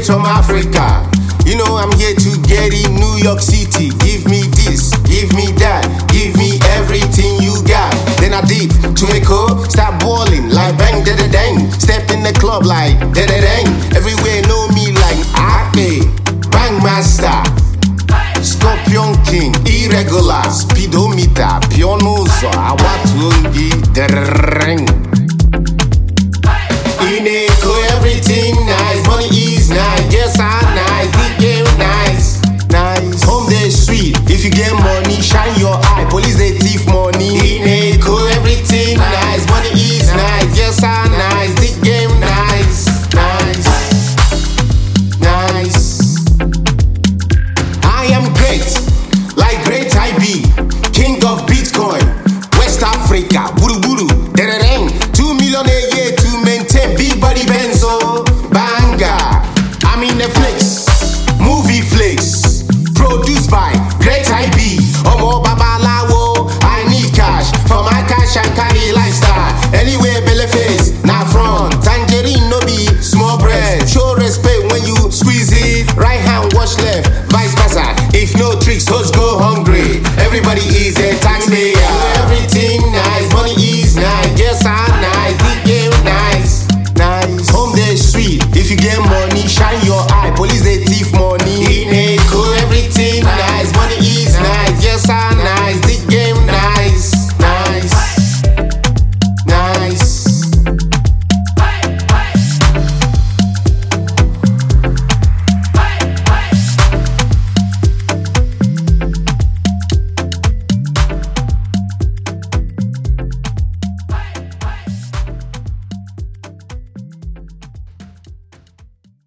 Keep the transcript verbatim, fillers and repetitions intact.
straight from Africa. You know I'm here to get in New York City. Give me this, give me that, give me everything you got. Then I dip to Echo, start balling like bang da da dang. Step in the club like da da dang. Everywhere know me like Ake, Bang Master, Scorpion King, Irregular, Speedometer, Pionoso, Awatungi, Dereng. In Echo everything nice, money is nice, yes I nice, D J nice, nice. Home day sweet, if you get money, shine your eye, police they thief money. In